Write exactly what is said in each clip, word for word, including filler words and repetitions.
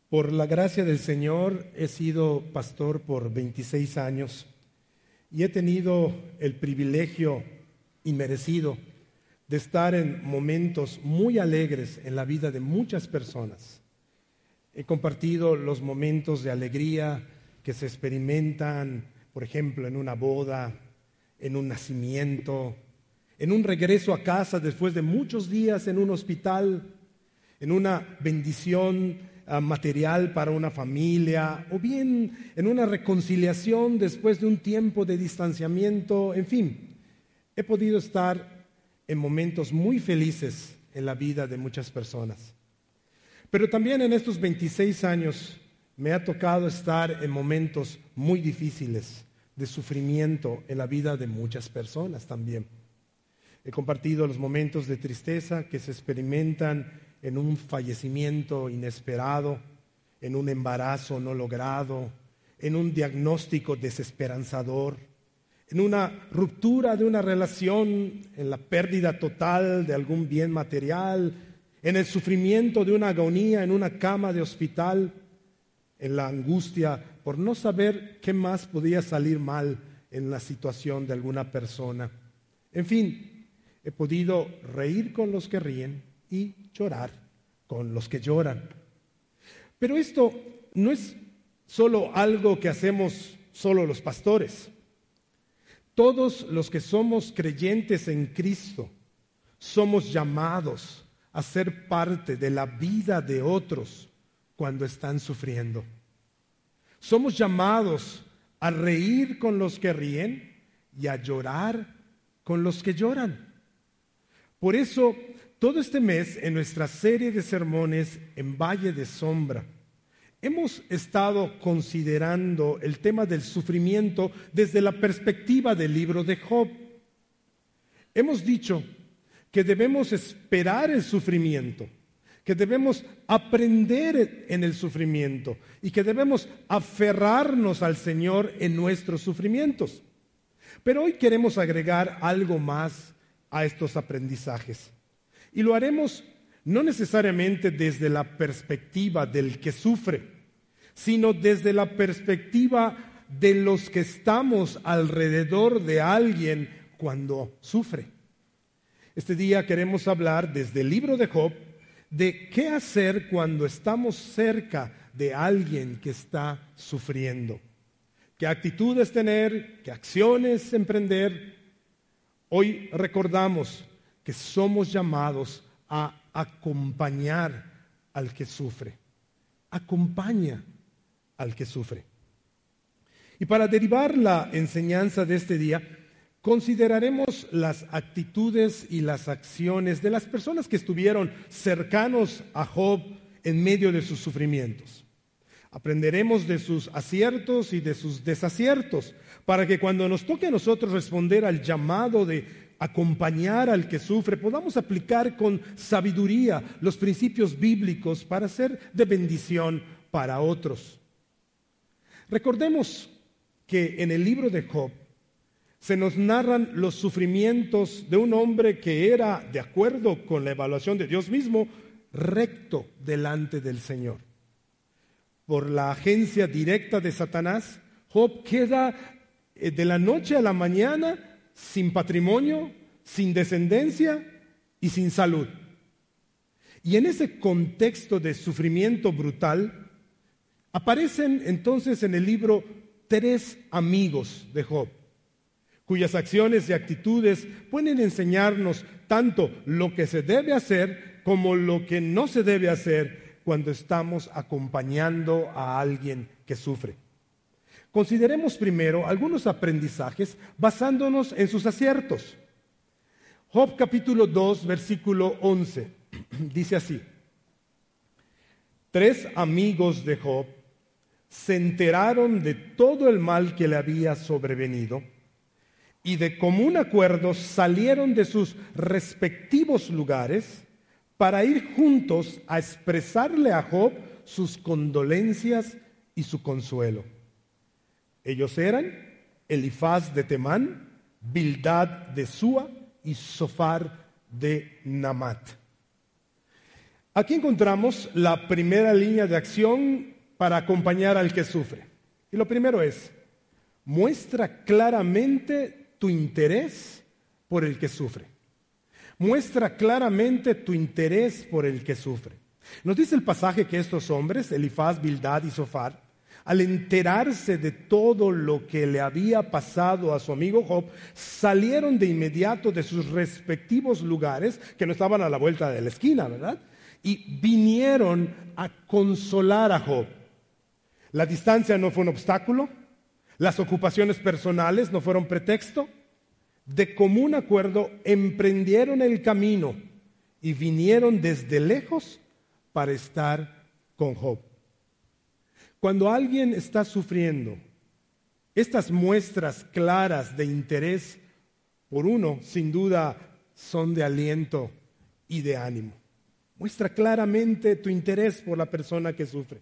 Por la gracia del Señor he sido pastor por veintiséis años y he tenido el privilegio inmerecido de estar en momentos muy alegres en la vida de muchas personas. He compartido los momentos de alegría que se experimentan, por ejemplo, en una boda, en un nacimiento, en un regreso a casa después de muchos días en un hospital, en una bendición uh, material para una familia, o bien en una reconciliación después de un tiempo de distanciamiento. En fin, he podido estar en momentos muy felices en la vida de muchas personas. Pero también en estos veintiséis años me ha tocado estar en momentos muy difíciles de sufrimiento en la vida de muchas personas también. He compartido los momentos de tristeza que se experimentan en un fallecimiento inesperado, en un embarazo no logrado, en un diagnóstico desesperanzador, en una ruptura de una relación, en la pérdida total de algún bien material, en el sufrimiento de una agonía en una cama de hospital, en la angustia por no saber qué más podía salir mal en la situación de alguna persona. En fin, he podido reír con los que ríen y llorar con los que lloran. Pero esto no es solo algo que hacemos solo los pastores. Todos los que somos creyentes en Cristo somos llamados a ser parte de la vida de otros cuando están sufriendo. Somos llamados a reír con los que ríen y a llorar con los que lloran. Por eso, todo este mes, en nuestra serie de sermones en Valle de Sombra, hemos estado considerando el tema del sufrimiento desde la perspectiva del libro de Job. Hemos dicho que debemos esperar el sufrimiento, que debemos aprender en el sufrimiento y que debemos aferrarnos al Señor en nuestros sufrimientos. Pero hoy queremos agregar algo más a estos aprendizajes. Y lo haremos no necesariamente desde la perspectiva del que sufre, sino desde la perspectiva de los que estamos alrededor de alguien cuando sufre. Este día queremos hablar desde el libro de Job de qué hacer cuando estamos cerca de alguien que está sufriendo. ¿Qué actitudes tener? ¿Qué acciones emprender? Hoy recordamos que somos llamados a acompañar al que sufre. Acompaña al que sufre. Y para derivar la enseñanza de este día, consideraremos las actitudes y las acciones de las personas que estuvieron cercanos a Job en medio de sus sufrimientos. Aprenderemos de sus aciertos y de sus desaciertos, para que cuando nos toque a nosotros responder al llamado de acompañar al que sufre, podamos aplicar con sabiduría los principios bíblicos para ser de bendición para otros. Recordemos que en el libro de Job se nos narran los sufrimientos de un hombre que era, de acuerdo con la evaluación de Dios mismo, recto delante del Señor. Por la agencia directa de Satanás, Job queda de la noche a la mañana sin patrimonio, sin descendencia y sin salud. Y en ese contexto de sufrimiento brutal, aparecen entonces en el libro tres amigos de Job, cuyas acciones y actitudes pueden enseñarnos tanto lo que se debe hacer como lo que no se debe hacer cuando estamos acompañando a alguien que sufre. Consideremos primero algunos aprendizajes basándonos en sus aciertos. Job capítulo dos, versículo once, dice así: Tres amigos de Job se enteraron de todo el mal que le había sobrevenido y de común acuerdo salieron de sus respectivos lugares para ir juntos a expresarle a Job sus condolencias y su consuelo. Ellos eran Elifaz de Temán, Bildad de Súa y Sofar de Namat. Aquí encontramos la primera línea de acción para acompañar al que sufre. Y lo primero es, muestra claramente tu interés por el que sufre. Muestra claramente tu interés por el que sufre. Nos dice el pasaje que estos hombres, Elifaz, Bildad y Zofar, al enterarse de todo lo que le había pasado a su amigo Job, salieron de inmediato de sus respectivos lugares, que no estaban a la vuelta de la esquina, ¿verdad? Y vinieron a consolar a Job. La distancia no fue un obstáculo, las ocupaciones personales no fueron pretexto. De común acuerdo emprendieron el camino y vinieron desde lejos para estar con Job. Cuando alguien está sufriendo, estas muestras claras de interés por uno, sin duda, son de aliento y de ánimo. Muestra claramente tu interés por la persona que sufre.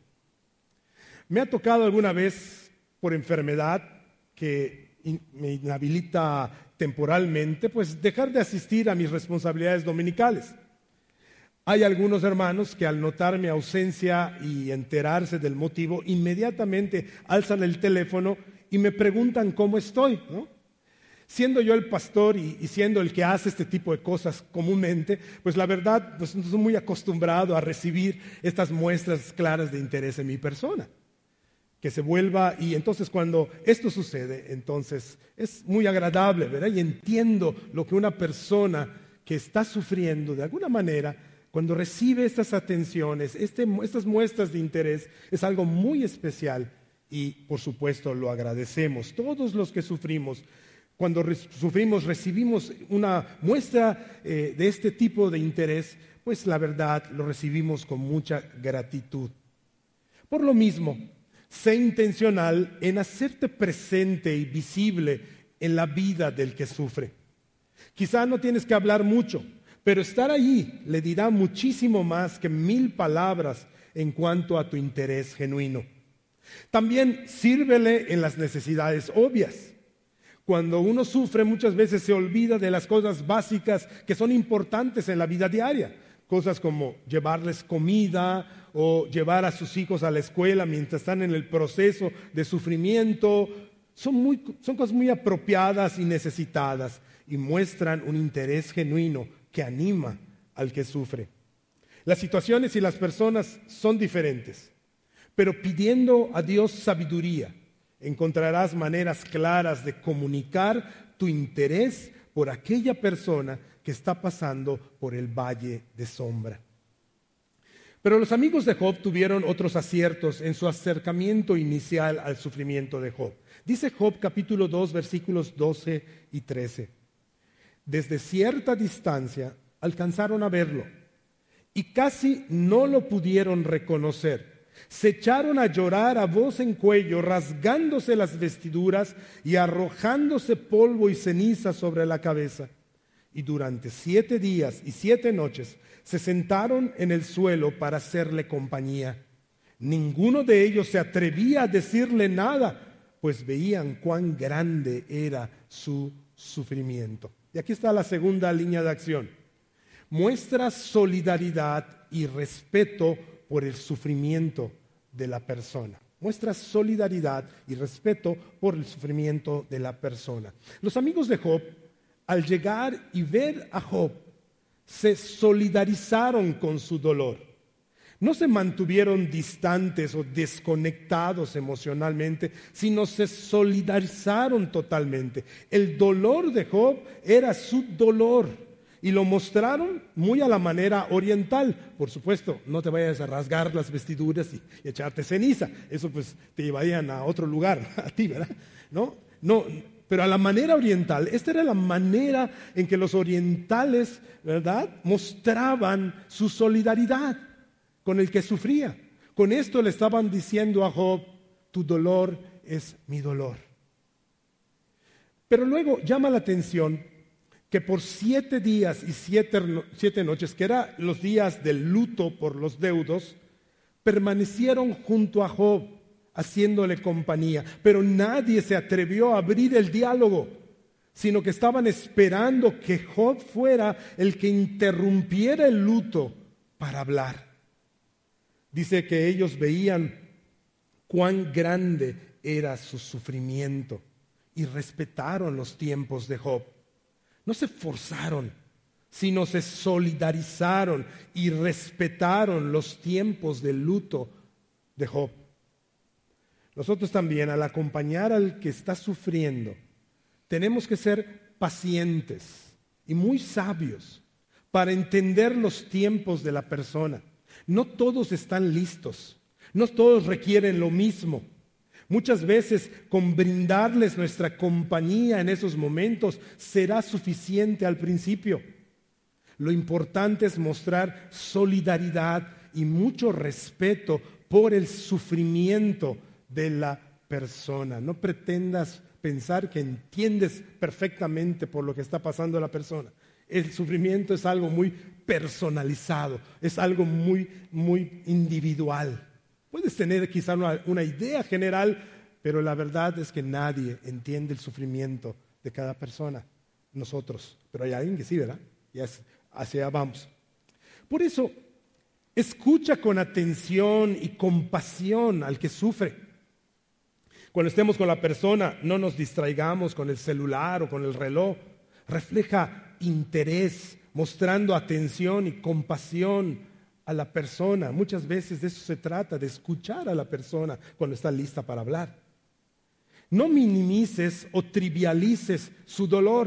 Me ha tocado alguna vez, por enfermedad, que me inhabilita temporalmente, pues dejar de asistir a mis responsabilidades dominicales. Hay algunos hermanos que al notar mi ausencia y enterarse del motivo, inmediatamente alzan el teléfono y me preguntan cómo estoy, ¿no? Siendo yo el pastor y, y siendo el que hace este tipo de cosas comúnmente, pues la verdad, pues no estoy muy acostumbrado a recibir estas muestras claras de interés en mi persona. Que se vuelva, y entonces cuando esto sucede, entonces es muy agradable, ¿verdad? Y entiendo lo que una persona que está sufriendo de alguna manera, cuando recibe estas atenciones, este, estas muestras de interés, es algo muy especial y por supuesto lo agradecemos. Todos los que sufrimos, cuando re- sufrimos, recibimos una muestra eh, de este tipo de interés, pues la verdad lo recibimos con mucha gratitud. Por lo mismo, sé intencional en hacerte presente y visible en la vida del que sufre. Quizá no tienes que hablar mucho, pero estar allí le dirá muchísimo más que mil palabras en cuanto a tu interés genuino. También sírvele en las necesidades obvias. Cuando uno sufre, muchas veces se olvida de las cosas básicas que son importantes en la vida diaria. Cosas como llevarles comida o llevar a sus hijos a la escuela mientras están en el proceso de sufrimiento. Son, muy, son cosas muy apropiadas y necesitadas y muestran un interés genuino que anima al que sufre. Las situaciones y las personas son diferentes, pero pidiendo a Dios sabiduría, encontrarás maneras claras de comunicar tu interés por aquella persona que está pasando por el valle de sombra. Pero los amigos de Job tuvieron otros aciertos en su acercamiento inicial al sufrimiento de Job. Dice Job capítulo dos, versículos doce y trece. Desde cierta distancia alcanzaron a verlo y casi no lo pudieron reconocer. Se echaron a llorar a voz en cuello, rasgándose las vestiduras y arrojándose polvo y ceniza sobre la cabeza. Y durante siete días y siete noches se sentaron en el suelo para hacerle compañía. Ninguno de ellos se atrevía a decirle nada, pues veían cuán grande era su sufrimiento. Y aquí está la segunda línea de acción. Muestra solidaridad y respeto por el sufrimiento de la persona. Muestra solidaridad y respeto por el sufrimiento de la persona. Los amigos de Job, al llegar y ver a Job, se solidarizaron con su dolor. No se mantuvieron distantes o desconectados emocionalmente, sino se solidarizaron totalmente. El dolor de Job era su dolor y lo mostraron muy a la manera oriental. Por supuesto, no te vayas a rasgar las vestiduras y, y echarte ceniza. Eso pues te llevarían a otro lugar, a ti, ¿verdad? No, no, pero a la manera oriental. Esta era la manera en que los orientales, ¿verdad?, mostraban su solidaridad con el que sufría. Con esto le estaban diciendo a Job, tu dolor es mi dolor. Pero luego llama la atención que por siete días y siete, siete noches, que eran los días del luto por los deudos, permanecieron junto a Job, haciéndole compañía. Pero nadie se atrevió a abrir el diálogo, sino que estaban esperando que Job fuera el que interrumpiera el luto para hablar. Dice que ellos veían cuán grande era su sufrimiento y respetaron los tiempos de Job. No se forzaron, sino se solidarizaron y respetaron los tiempos de luto de Job. Nosotros también, al acompañar al que está sufriendo, tenemos que ser pacientes y muy sabios para entender los tiempos de la persona. No todos están listos, no todos requieren lo mismo. Muchas veces con brindarles nuestra compañía en esos momentos será suficiente al principio. Lo importante es mostrar solidaridad y mucho respeto por el sufrimiento de la persona. No pretendas pensar que entiendes perfectamente por lo que está pasando la persona. El sufrimiento es algo muy personalizado, es algo muy, muy individual. Puedes tener quizá una, una idea general, pero la verdad es que nadie entiende el sufrimiento de cada persona. Nosotros, pero hay alguien que sí, ¿verdad? Y hacia allá vamos. Por eso, escucha con atención y compasión al que sufre. Cuando estemos con la persona, no nos distraigamos con el celular o con el reloj. Refleja interés, mostrando atención y compasión a la persona. Muchas veces de eso se trata, de escuchar a la persona cuando está lista para hablar. No minimices o trivialices su dolor.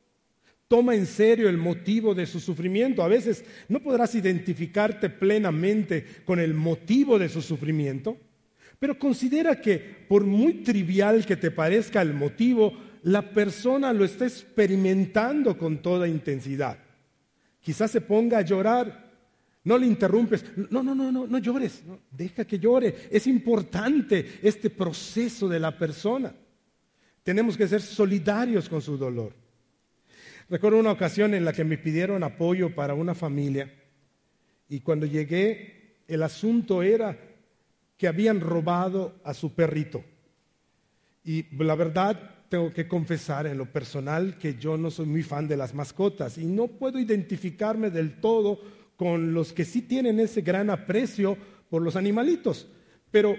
Toma en serio el motivo de su sufrimiento. A veces no podrás identificarte plenamente con el motivo de su sufrimiento, pero considera que por muy trivial que te parezca el motivo, la persona lo está experimentando con toda intensidad. Quizás se ponga a llorar, no le interrumpes, no, no, no, no, no llores, no, deja que llore. Es importante este proceso de la persona. Tenemos que ser solidarios con su dolor. Recuerdo una ocasión en la que me pidieron apoyo para una familia y cuando llegué el asunto era que habían robado a su perrito. Y la verdad, tengo que confesar en lo personal que yo no soy muy fan de las mascotas y no puedo identificarme del todo con los que sí tienen ese gran aprecio por los animalitos. Pero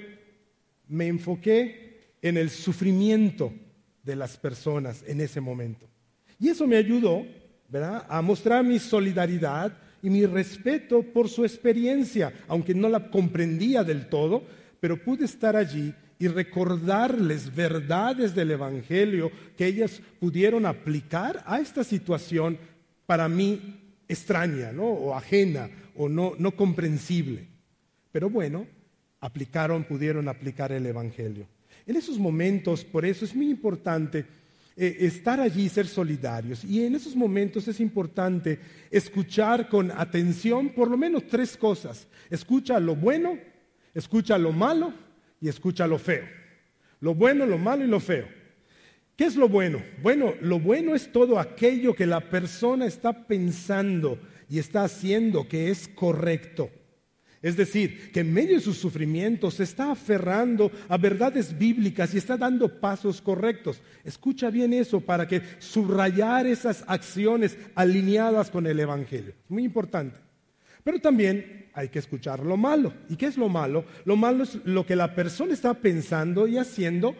me enfoqué en el sufrimiento de las personas en ese momento. Y eso me ayudó, ¿verdad?, a mostrar mi solidaridad y mi respeto por su experiencia, aunque no la comprendía del todo, pero pude estar allí y recordarles verdades del Evangelio que ellas pudieron aplicar a esta situación para mí extraña, ¿no?, o ajena, o no, no comprensible. Pero bueno, aplicaron, pudieron aplicar el Evangelio. En esos momentos, por eso es muy importante eh, estar allí y ser solidarios. Y en esos momentos es importante escuchar con atención por lo menos tres cosas. Escucha lo bueno, escucha lo malo y escucha lo feo. Lo bueno, lo malo y lo feo. ¿Qué es lo bueno? Bueno, lo bueno es todo aquello que la persona está pensando y está haciendo que es correcto. Es decir, que en medio de sus sufrimientos se está aferrando a verdades bíblicas y está dando pasos correctos. Escucha bien eso para que subrayar esas acciones alineadas con el Evangelio. Muy importante. Pero también hay que escuchar lo malo. ¿Y qué es lo malo? Lo malo es lo que la persona está pensando y haciendo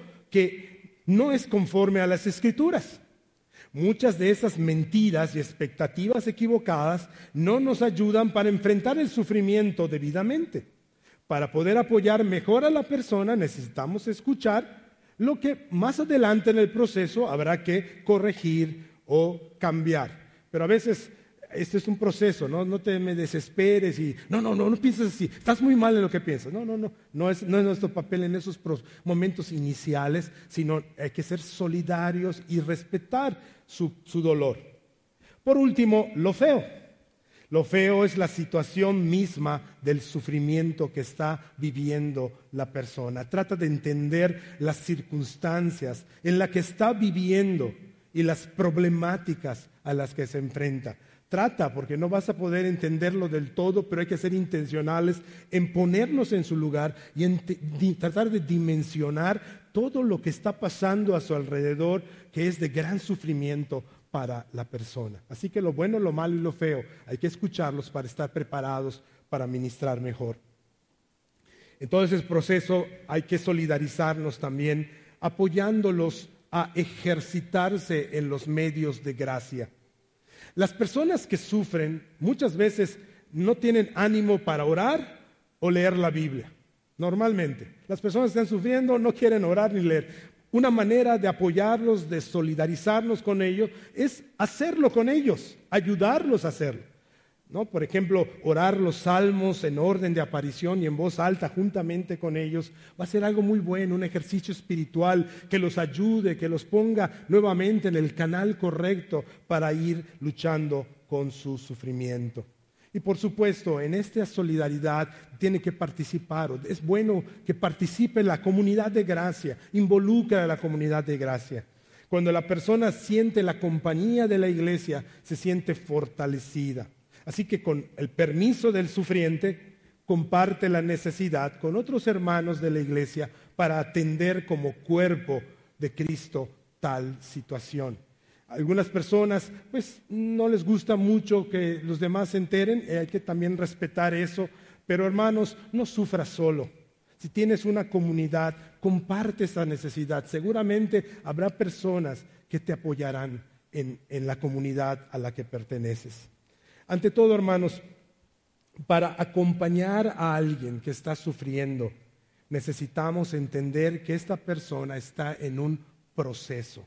que no es conforme a las Escrituras. Muchas de esas mentiras y expectativas equivocadas no nos ayudan para enfrentar el sufrimiento debidamente. Para poder apoyar mejor a la persona necesitamos escuchar lo que más adelante en el proceso habrá que corregir o cambiar. Pero a veces este es un proceso, ¿no? No te me desesperes y no, no, no, no pienses así, estás muy mal en lo que piensas. No, no, no, no es, no es nuestro papel en esos momentos iniciales, sino hay que ser solidarios y respetar su, su dolor. Por último, lo feo. Lo feo es la situación misma del sufrimiento que está viviendo la persona. Trata de entender las circunstancias en las que está viviendo y las problemáticas a las que se enfrenta. Trata, porque no vas a poder entenderlo del todo, pero hay que ser intencionales en ponernos en su lugar y en di- tratar de dimensionar todo lo que está pasando a su alrededor, que es de gran sufrimiento para la persona. Así que lo bueno, lo malo y lo feo, hay que escucharlos para estar preparados para ministrar mejor. En todo ese proceso hay que solidarizarnos también, apoyándolos a ejercitarse en los medios de gracia. Las personas que sufren muchas veces no tienen ánimo para orar o leer la Biblia. Normalmente, las personas que están sufriendo no quieren orar ni leer. Una manera de apoyarlos, de solidarizarnos con ellos, es hacerlo con ellos, ayudarlos a hacerlo, ¿no? Por ejemplo, orar los salmos en orden de aparición y en voz alta juntamente con ellos va a ser algo muy bueno, un ejercicio espiritual que los ayude, que los ponga nuevamente en el canal correcto para ir luchando con su sufrimiento. Y por supuesto, en esta solidaridad tiene que participar. Es bueno que participe la comunidad de gracia, involucra a la comunidad de gracia. Cuando la persona siente la compañía de la iglesia, se siente fortalecida. Así que con el permiso del sufriente, comparte la necesidad con otros hermanos de la iglesia para atender como cuerpo de Cristo tal situación. Algunas personas pues no les gusta mucho que los demás se enteren, y hay que también respetar eso, pero hermanos, no sufras solo. Si tienes una comunidad, comparte esa necesidad. Seguramente habrá personas que te apoyarán en, en la comunidad a la que perteneces. Ante todo, hermanos, para acompañar a alguien que está sufriendo, necesitamos entender que esta persona está en un proceso.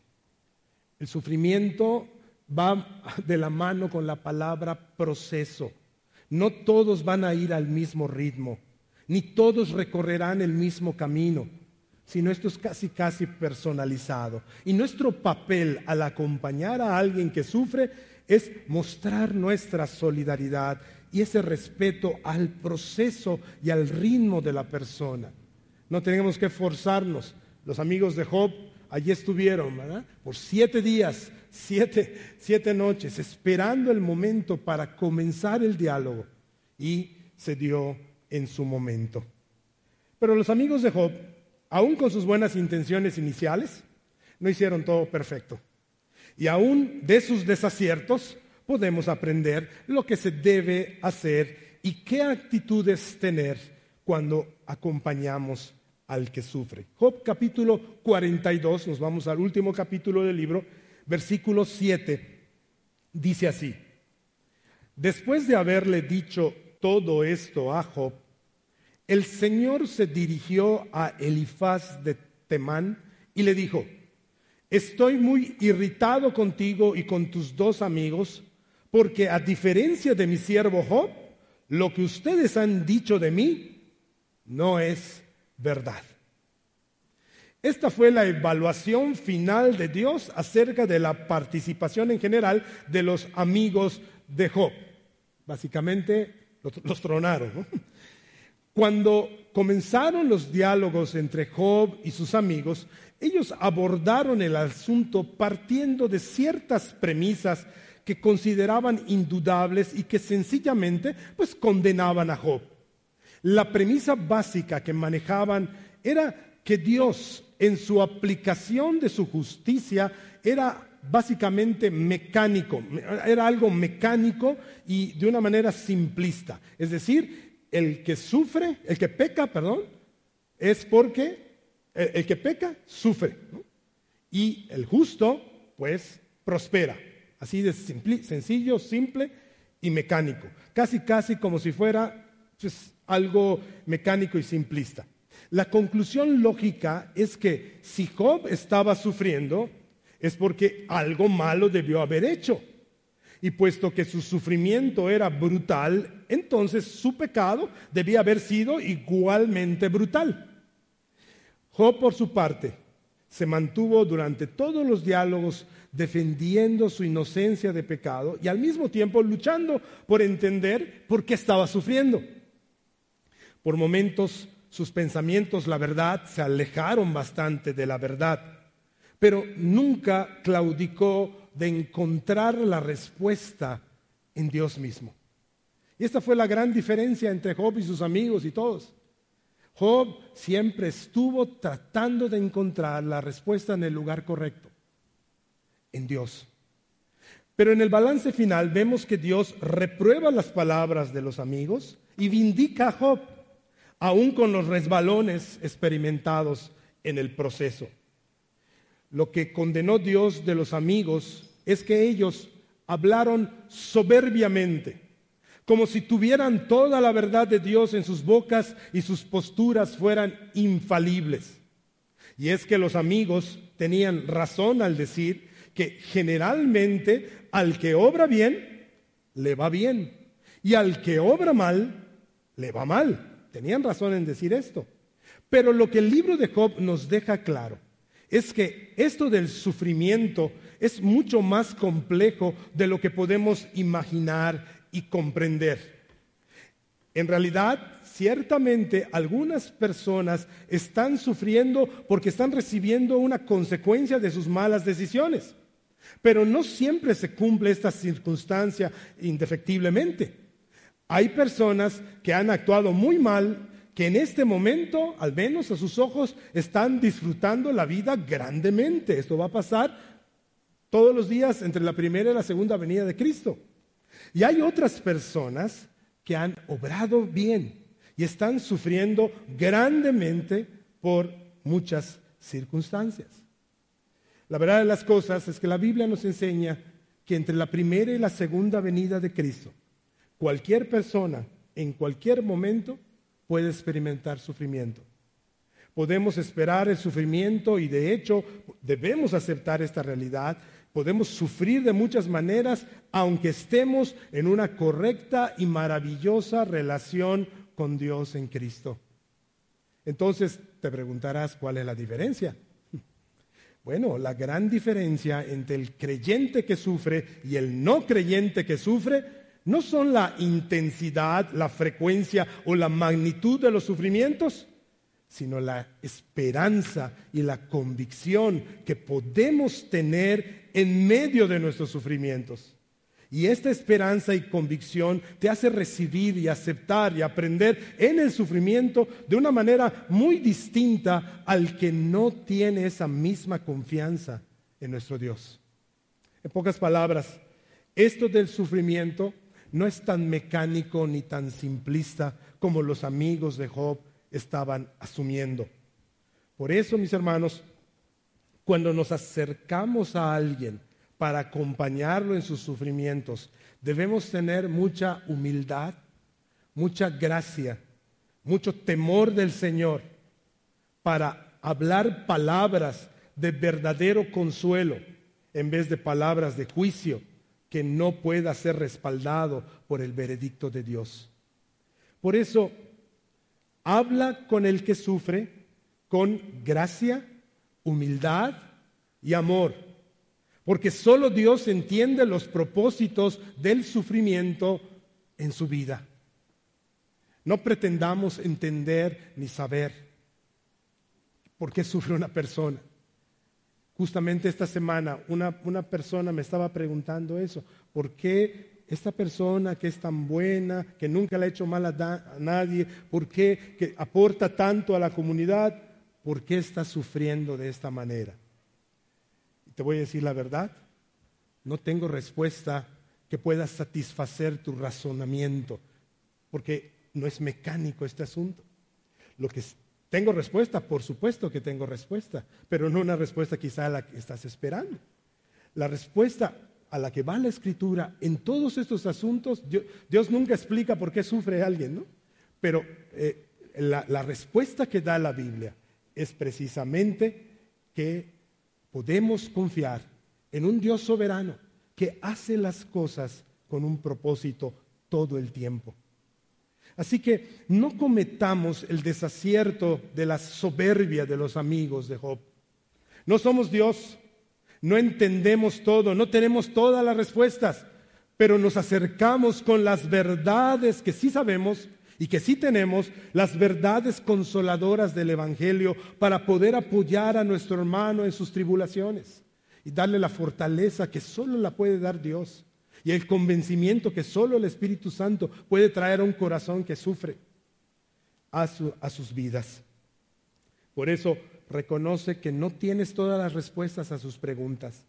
El sufrimiento va de la mano con la palabra proceso. No todos van a ir al mismo ritmo, ni todos recorrerán el mismo camino, sino esto es casi casi personalizado. Y nuestro papel al acompañar a alguien que sufre es mostrar nuestra solidaridad y ese respeto al proceso y al ritmo de la persona. No tenemos que forzarnos. Los amigos de Job allí estuvieron, ¿verdad? Por siete días, siete, siete noches, esperando el momento para comenzar el diálogo. Y se dio en su momento. Pero los amigos de Job, aún con sus buenas intenciones iniciales, no hicieron todo perfecto. Y aún de sus desaciertos podemos aprender lo que se debe hacer y qué actitudes tener cuando acompañamos al que sufre. Job capítulo cuarenta y dos, nos vamos al último capítulo del libro, versículo siete, dice así: después de haberle dicho todo esto a Job, el Señor se dirigió a Elifaz de Temán y le dijo: estoy muy irritado contigo y con tus dos amigos, porque a diferencia de mi siervo Job, lo que ustedes han dicho de mí no es verdad. Esta fue la evaluación final de Dios acerca de la participación en general de los amigos de Job. Básicamente los, los tronaron, ¿no? Cuando comenzaron los diálogos entre Job y sus amigos, ellos abordaron el asunto partiendo de ciertas premisas que consideraban indudables y que sencillamente pues condenaban a Job. La premisa básica que manejaban era que Dios, en su aplicación de su justicia, era básicamente mecánico, era algo mecánico y de una manera simplista. Es decir, el que sufre, el que peca, perdón, es porque el, el que peca sufre, ¿no? Y el justo, pues, prospera. Así de simple, sencillo, simple y mecánico. Casi, casi como si fuera pues, algo mecánico y simplista. La conclusión lógica es que si Job estaba sufriendo, es porque algo malo debió haber hecho. Y puesto que su sufrimiento era brutal, entonces su pecado debía haber sido igualmente brutal. Job, por su parte, se mantuvo durante todos los diálogos defendiendo su inocencia de pecado y al mismo tiempo luchando por entender por qué estaba sufriendo. Por momentos, sus pensamientos, la verdad, se alejaron bastante de la verdad, pero nunca claudicó de encontrar la respuesta en Dios mismo. Y esta fue la gran diferencia entre Job y sus amigos y todos. Job siempre estuvo tratando de encontrar la respuesta en el lugar correcto, en Dios. Pero en el balance final vemos que Dios reprueba las palabras de los amigos y vindica a Job, aún con los resbalones experimentados en el proceso. Lo que condenó Dios de los amigos es que ellos hablaron soberbiamente, como si tuvieran toda la verdad de Dios en sus bocas y sus posturas fueran infalibles. Y es que los amigos tenían razón al decir que generalmente al que obra bien, le va bien, y al que obra mal, le va mal. Tenían razón en decir esto. Pero lo que el libro de Job nos deja claro es que esto del sufrimiento es mucho más complejo de lo que podemos imaginar y comprender. En realidad, ciertamente algunas personas están sufriendo porque están recibiendo una consecuencia de sus malas decisiones. Pero no siempre se cumple esta circunstancia indefectiblemente. Hay personas que han actuado muy mal, que en este momento, al menos a sus ojos, están disfrutando la vida grandemente. Esto va a pasar todos los días entre la primera y la segunda venida de Cristo. Y hay otras personas que han obrado bien y están sufriendo grandemente por muchas circunstancias. La verdad de las cosas es que la Biblia nos enseña que entre la primera y la segunda venida de Cristo, cualquier persona en cualquier momento puede experimentar sufrimiento. Podemos esperar el sufrimiento y de hecho debemos aceptar esta realidad. Podemos sufrir de muchas maneras aunque estemos en una correcta y maravillosa relación con Dios en Cristo. Entonces te preguntarás, ¿cuál es la diferencia? Bueno, la gran diferencia entre el creyente que sufre y el no creyente que sufre no son la intensidad, la frecuencia o la magnitud de los sufrimientos, sino la esperanza y la convicción que podemos tener en medio de nuestros sufrimientos. Y esta esperanza y convicción te hace recibir y aceptar y aprender en el sufrimiento de una manera muy distinta al que no tiene esa misma confianza en nuestro Dios. En pocas palabras, esto del sufrimiento no es tan mecánico ni tan simplista como los amigos de Job estaban asumiendo. Por eso, mis hermanos, cuando nos acercamos a alguien para acompañarlo en sus sufrimientos, debemos tener mucha humildad, mucha gracia, mucho temor del Señor para hablar palabras de verdadero consuelo en vez de palabras de juicio que no pueda ser respaldado por el veredicto de Dios. Por eso, habla con el que sufre con gracia, humildad y amor, porque solo Dios entiende los propósitos del sufrimiento en su vida. No pretendamos entender ni saber por qué sufre una persona. Justamente esta semana una, una persona me estaba preguntando eso. ¿Por qué esta persona que es tan buena, que nunca le ha hecho mal a, da, a nadie, por qué que aporta tanto a la comunidad, por qué está sufriendo de esta manera? Y te voy a decir la verdad, no tengo respuesta que pueda satisfacer tu razonamiento, porque no es mecánico este asunto. Lo que tengo respuesta, por supuesto que tengo respuesta, pero no una respuesta quizá a la que estás esperando. La respuesta a la que va la Escritura en todos estos asuntos, Dios, Dios nunca explica por qué sufre alguien, ¿no? Pero eh, la, la respuesta que da la Biblia es precisamente que podemos confiar en un Dios soberano que hace las cosas con un propósito todo el tiempo. Así que no cometamos el desacierto de la soberbia de los amigos de Job. No somos Dios, no entendemos todo, no tenemos todas las respuestas, pero nos acercamos con las verdades que sí sabemos y que sí tenemos, las verdades consoladoras del Evangelio para poder apoyar a nuestro hermano en sus tribulaciones y darle la fortaleza que solo la puede dar Dios. Y el convencimiento que solo el Espíritu Santo puede traer a un corazón que sufre a, su, a sus vidas. Por eso reconoce que no tienes todas las respuestas a sus preguntas,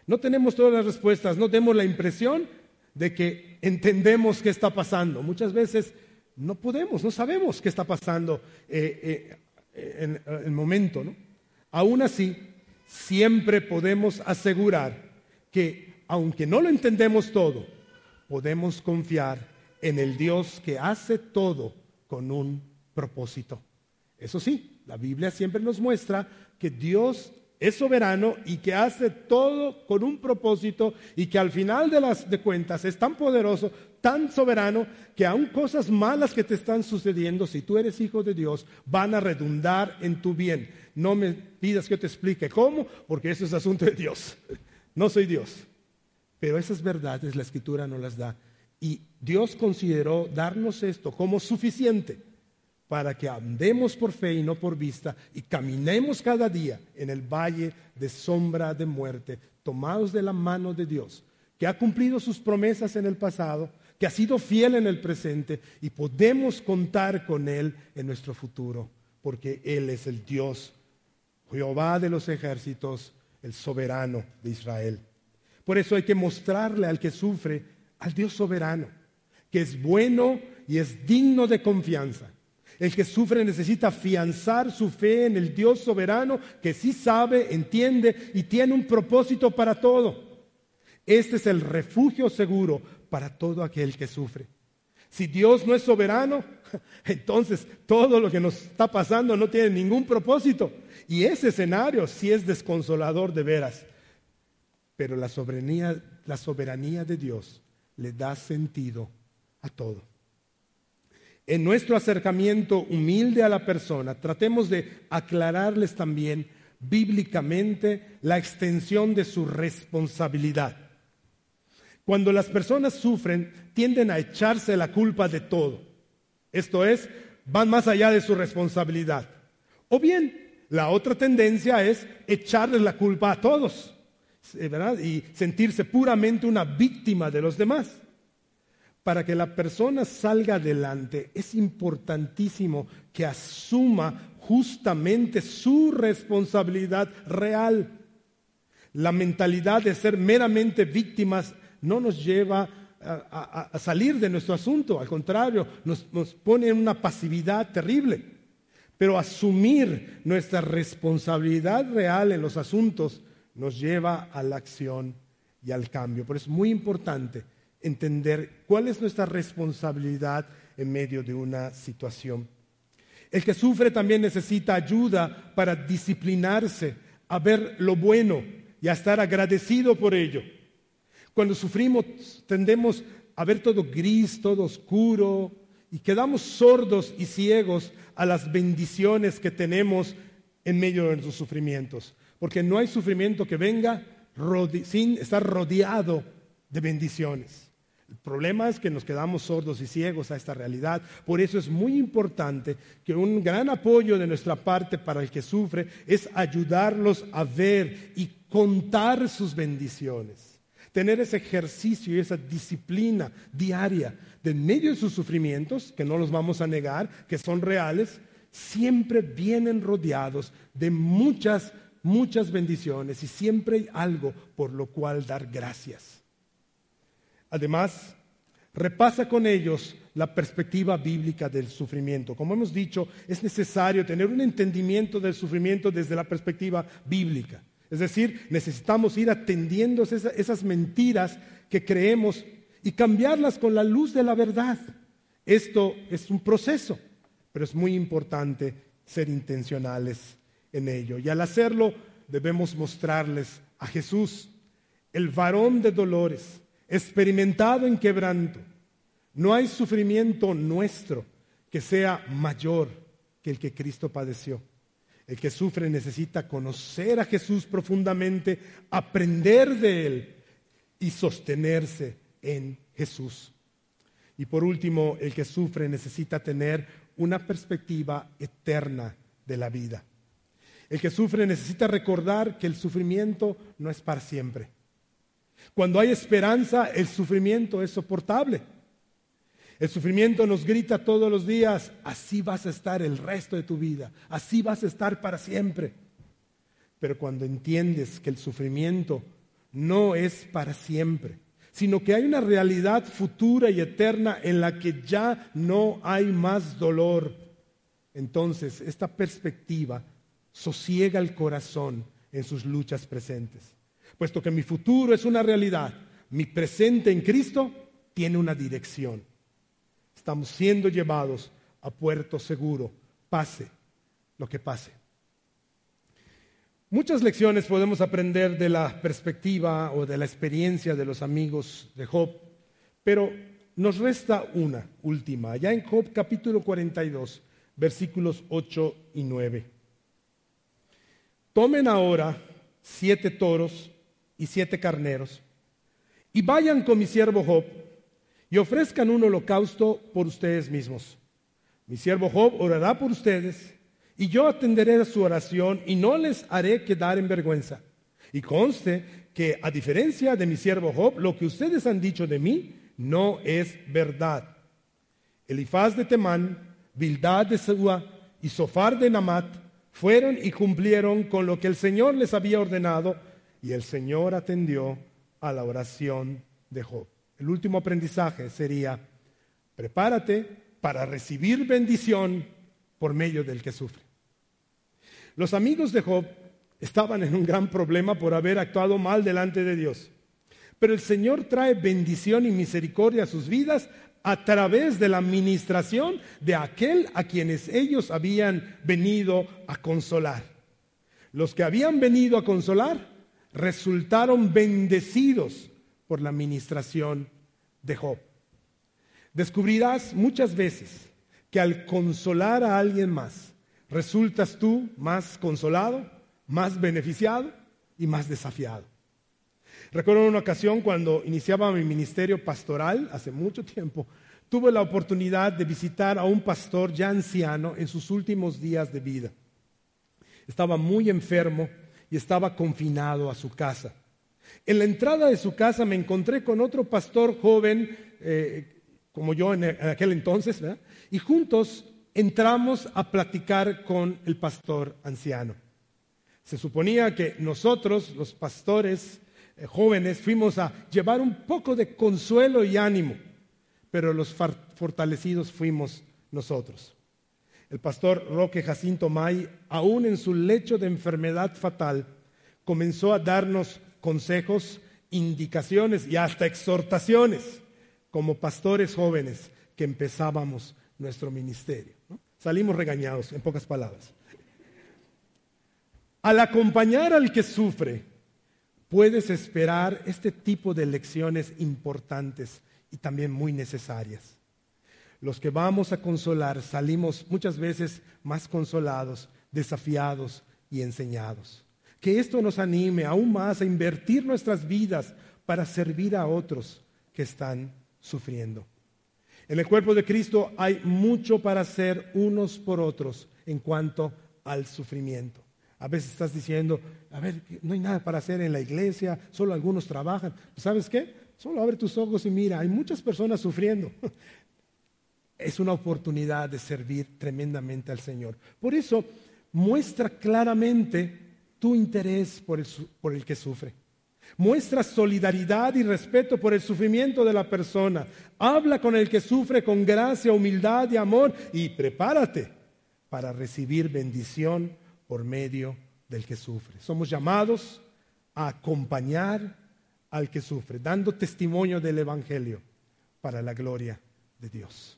no tenemos todas las respuestas, no tenemos la impresión de que entendemos qué está pasando. Muchas veces no podemos, no sabemos qué está pasando eh, eh, en el momento, ¿no? Aún así, siempre podemos asegurar que, aunque no lo entendemos todo, podemos confiar en el Dios que hace todo con un propósito. Eso sí, la Biblia siempre nos muestra que Dios es soberano y que hace todo con un propósito y que al final de las de cuentas es tan poderoso, tan soberano, que aun cosas malas que te están sucediendo, si tú eres hijo de Dios, van a redundar en tu bien. No me pidas que yo te explique cómo, porque eso es asunto de Dios. No soy Dios. Pero esas verdades la Escritura nos las da. Y Dios consideró darnos esto como suficiente para que andemos por fe y no por vista y caminemos cada día en el valle de sombra de muerte, tomados de la mano de Dios, que ha cumplido sus promesas en el pasado, que ha sido fiel en el presente y podemos contar con Él en nuestro futuro, porque Él es el Dios, Jehová de los ejércitos, el soberano de Israel. Por eso hay que mostrarle al que sufre al Dios soberano, que es bueno y es digno de confianza. El que sufre necesita afianzar su fe en el Dios soberano que sí sabe, entiende y tiene un propósito para todo. Este es el refugio seguro para todo aquel que sufre. Si Dios no es soberano, entonces todo lo que nos está pasando no tiene ningún propósito. Y ese escenario sí es desconsolador de veras. Pero la soberanía, la soberanía de Dios le da sentido a todo. En nuestro acercamiento humilde a la persona, tratemos de aclararles también bíblicamente la extensión de su responsabilidad. Cuando las personas sufren, tienden a echarse la culpa de todo. Esto es, van más allá de su responsabilidad. O bien, la otra tendencia es echarles la culpa a todos, ¿verdad? Y sentirse puramente una víctima de los demás. Para que la persona salga adelante, es importantísimo que asuma justamente su responsabilidad real. La mentalidad de ser meramente víctimas no nos lleva a, a, a salir de nuestro asunto, al contrario, nos, nos pone en una pasividad terrible. Pero asumir nuestra responsabilidad real en los asuntos nos lleva a la acción y al cambio. Por eso es muy importante entender cuál es nuestra responsabilidad en medio de una situación. El que sufre también necesita ayuda para disciplinarse, a ver lo bueno y a estar agradecido por ello. Cuando sufrimos tendemos a ver todo gris, todo oscuro y quedamos sordos y ciegos a las bendiciones que tenemos en medio de nuestros sufrimientos. Porque no hay sufrimiento que venga rode- sin estar rodeado de bendiciones. El problema es que nos quedamos sordos y ciegos a esta realidad. Por eso es muy importante que un gran apoyo de nuestra parte para el que sufre es ayudarlos a ver y contar sus bendiciones. Tener ese ejercicio y esa disciplina diaria de en medio de sus sufrimientos, que no los vamos a negar, que son reales, siempre vienen rodeados de muchas, muchas bendiciones y siempre hay algo por lo cual dar gracias. Además, repasa con ellos la perspectiva bíblica del sufrimiento. Como hemos dicho, es necesario tener un entendimiento del sufrimiento desde la perspectiva bíblica. Es decir, necesitamos ir atendiendo esas, esas mentiras que creemos y cambiarlas con la luz de la verdad. Esto es un proceso, pero es muy importante ser intencionales en ello. Y al hacerlo, debemos mostrarles a Jesús, el varón de dolores, experimentado en quebranto. No hay sufrimiento nuestro que sea mayor que el que Cristo padeció. El que sufre necesita conocer a Jesús profundamente, aprender de Él y sostenerse en Jesús. Y por último, el que sufre necesita tener una perspectiva eterna de la vida. El que sufre necesita recordar que el sufrimiento no es para siempre. Cuando hay esperanza, el sufrimiento es soportable. El sufrimiento nos grita todos los días, así vas a estar el resto de tu vida, así vas a estar para siempre. Pero cuando entiendes que el sufrimiento no es para siempre, sino que hay una realidad futura y eterna en la que ya no hay más dolor. Entonces, esta perspectiva sosiega el corazón en sus luchas presentes. Puesto que mi futuro es una realidad, mi presente en Cristo tiene una dirección. Estamos siendo llevados a puerto seguro, pase lo que pase. Muchas lecciones podemos aprender de la perspectiva o de la experiencia de los amigos de Job, pero nos resta una última, ya en Job capítulo cuarenta y dos, versículos ocho y nueve. Tomen ahora siete toros y siete carneros, y vayan con mi siervo Job, y ofrezcan un holocausto por ustedes mismos. Mi siervo Job orará por ustedes, y yo atenderé a su oración, y no les haré quedar en vergüenza. Y conste que, a diferencia de mi siervo Job, lo que ustedes han dicho de mí no es verdad. Elifaz de Temán, Bildad de Sua y Sofar de Namat fueron y cumplieron con lo que el Señor les había ordenado, y el Señor atendió a la oración de Job. El último aprendizaje sería: prepárate para recibir bendición por medio del que sufre. Los amigos de Job estaban en un gran problema por haber actuado mal delante de Dios. Pero el Señor trae bendición y misericordia a sus vidas a través de la ministración de aquel a quienes ellos habían venido a consolar. Los que habían venido a consolar resultaron bendecidos por la ministración de Job. Descubrirás muchas veces que al consolar a alguien más, resultas tú más consolado, más beneficiado y más desafiado. Recuerdo una ocasión cuando iniciaba mi ministerio pastoral, hace mucho tiempo, tuve la oportunidad de visitar a un pastor ya anciano en sus últimos días de vida. Estaba muy enfermo y estaba confinado a su casa. En la entrada de su casa me encontré con otro pastor joven, eh, como yo en aquel entonces, ¿verdad? Y juntos entramos a platicar con el pastor anciano. Se suponía que nosotros, los pastores eh, jóvenes, fuimos a llevar un poco de consuelo y ánimo, pero los fortalecidos fuimos nosotros. El pastor Roque Jacinto May, aún en su lecho de enfermedad fatal, comenzó a darnos consejos, indicaciones y hasta exhortaciones como pastores jóvenes que empezábamos nuestro ministerio, ¿no? Salimos regañados, en pocas palabras. Al acompañar al que sufre, puedes esperar este tipo de lecciones importantes y también muy necesarias. Los que vamos a consolar salimos muchas veces más consolados, desafiados y enseñados. Que esto nos anime aún más a invertir nuestras vidas para servir a otros que están sufriendo. En el cuerpo de Cristo hay mucho para hacer unos por otros en cuanto al sufrimiento. A veces estás diciendo, a ver, no hay nada para hacer en la iglesia, solo algunos trabajan. ¿Sabes qué? Solo abre tus ojos y mira, hay muchas personas sufriendo. Es una oportunidad de servir tremendamente al Señor. Por eso, muestra claramente tu interés por el, por el que sufre. Muestra solidaridad y respeto por el sufrimiento de la persona. Habla con el que sufre con gracia, humildad y amor, y prepárate para recibir bendición por medio del que sufre. Somos llamados a acompañar al que sufre, dando testimonio del Evangelio para la gloria de Dios.